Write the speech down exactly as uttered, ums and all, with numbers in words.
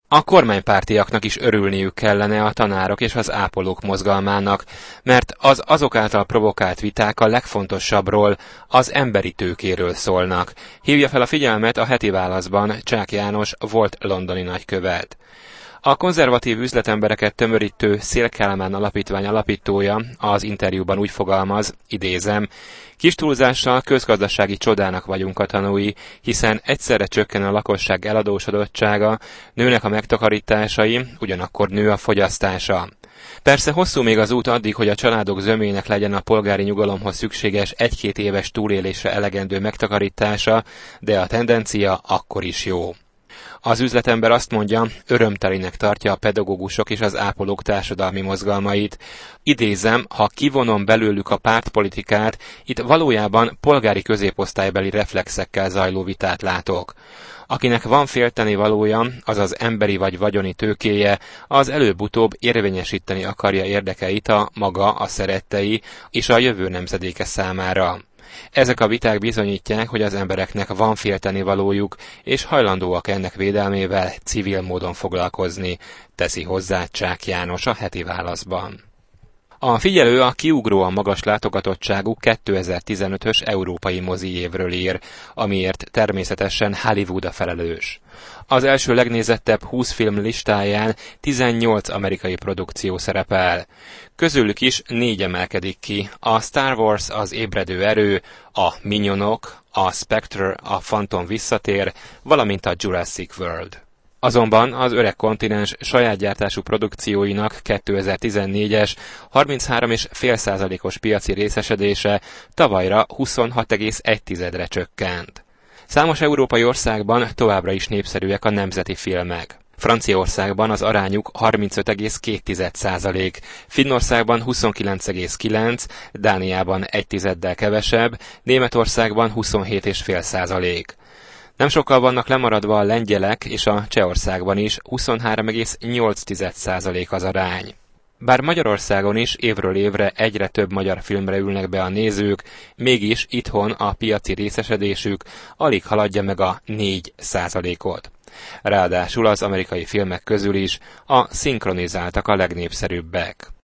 A kormánypártiaknak is örülniük kellene a tanárok és az ápolók mozgalmának, mert az azok által provokált viták a legfontosabbról, az emberi tőkéről szólnak. Hívja fel a figyelmet a Heti Válaszban Csák János volt londoni nagykövet. A konzervatív üzletembereket tömörítő Széll Kálmán Alapítvány alapítója az interjúban úgy fogalmaz, idézem, kis túlzással közgazdasági csodának vagyunk a tanúi, hiszen egyszerre csökken a lakosság eladósodottsága, nőnek a megtakarításai, ugyanakkor nő a fogyasztása. Persze hosszú még az út addig, hogy a családok zömének legyen a polgári nyugalomhoz szükséges egy-két éves túlélésre elegendő megtakarítása, de a tendencia akkor is jó. Az üzletember azt mondja, örömtelinek tartja a pedagógusok és az ápolók társadalmi mozgalmait. Idézem, ha kivonom belőlük a pártpolitikát, itt valójában polgári középosztálybeli reflexekkel zajló vitát látok. Akinek van félteni valója, azaz emberi vagy vagyoni tőkéje, az előbb-utóbb érvényesíteni akarja érdekeit a maga, a szerettei és a jövő nemzedéke számára. Ezek a viták bizonyítják, hogy az embereknek van féltenivalójuk, és hajlandóak ennek védelmével civil módon foglalkozni, teszi hozzá Csák János a Heti Válaszban. A figyelő a kiugróan magas látogatottságú kétezer-tizenötös európai mozi évről ír, amiért természetesen Hollywood a felelős. Az első legnézettebb húsz film listáján tizennyolc amerikai produkció szerepel. Közülük is négy emelkedik ki, a Star Wars, az ébredő erő, a Minyonok, a Spectre, a Phantom visszatér, valamint a Jurassic World. Azonban az öreg kontinens saját gyártású produkcióinak kétezer-tizennégyes harminchárom egész öt százalékos piaci részesedése tavalyra huszonhat egész egy tizedre csökkent. Számos európai országban továbbra is népszerűek a nemzeti filmek. Franciaországban az arányuk harmincöt egész két százalék, Finnországban huszonkilenc egész kilenc, Dániában egy tizeddel kevesebb, Németországban huszonhét egész öt százalék. Nem sokkal vannak lemaradva a lengyelek, és a Csehországban is huszonhárom egész nyolc százalék az arány. Bár Magyarországon is évről évre egyre több magyar filmre ülnek be a nézők, mégis itthon a piaci részesedésük alig haladja meg a négy százalékot. Ráadásul az amerikai filmek közül is a szinkronizáltak a legnépszerűbbek.